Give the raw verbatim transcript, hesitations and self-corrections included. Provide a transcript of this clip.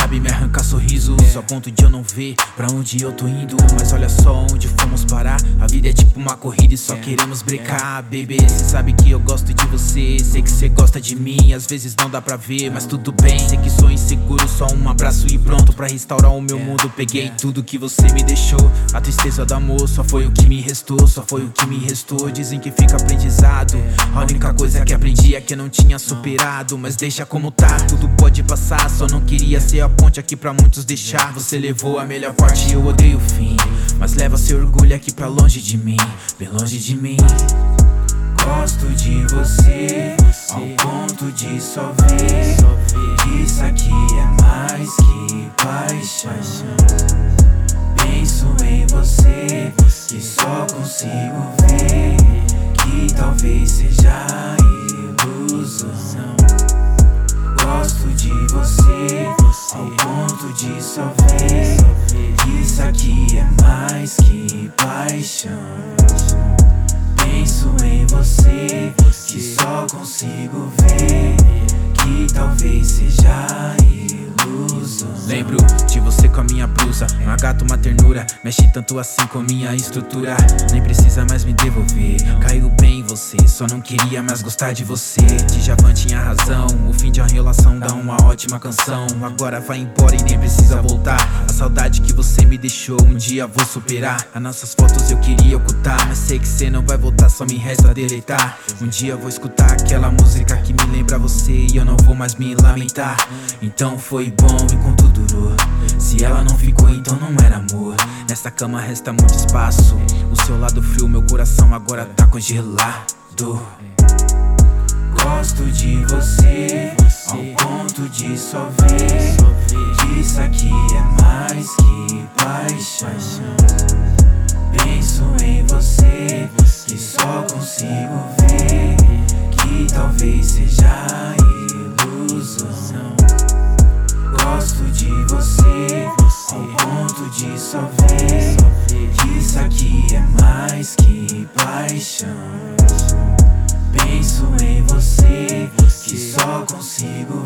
sabe me arrancar sorriso, só ponto de eu não ver pra onde eu tô indo. Mas olha só onde fomos parar. A vida é tipo uma corrida e só queremos brecar. Baby, cê sabe que eu gosto de você, sei que cê gosta de mim. Às vezes não dá pra ver, mas tudo bem. Sei que sou inseguro, só um abraço e pronto pra restaurar o meu mundo. Peguei tudo que você me deixou, a tristeza do amor só foi o que me restou, só foi o que me restou. Dizem que fica aprendizado, a única coisa que aprendi é que eu não tinha superado. Mas deixa como tá, tudo pode passar. Só não queria ser a ponte aqui pra muitos deixar. Você levou a melhor parte, eu odeio o fim, mas leva seu orgulho aqui pra longe de mim, bem longe de mim. Gosto de você, ao ponto de só ver. Isso aqui é mais que paixão. Penso em você, que só consigo ver que talvez seja ilusão. Gosto de você, ao ponto de só ver. Isso aqui é mais que paixão. Penso em você, que só consigo ver que talvez seja ilusão. Lembro de você com a minha blusa, uma gata, uma ternura, mexe tanto assim com minha estrutura. Nem precisa mais me devolver, caiu bem em você, só não queria mais gostar de você. Djavan tinha razão, o fim de uma relação dá uma ótima canção. Agora vai embora e nem precisa voltar. A saudade que você me deixou, um dia vou superar. As nossas fotos eu queria ocultar, mas sei que cê não vai voltar, só me resta deletar. Um dia vou escutar aquela música que me lembra você e eu não vou mais me lamentar. Então foi bom enquanto durou, se ela não ficou então não era amor. Nessa cama resta muito espaço, o seu lado frio, meu coração agora tá congelado. Gosto de você, ao ponto de só ver. Isso aqui é mais que paixão. Penso em você, que só consigo ver que talvez seja ilusão. Gosto de você, ao ponto de só ver. Isso aqui é mais que paixão. Penso em você, que só consigo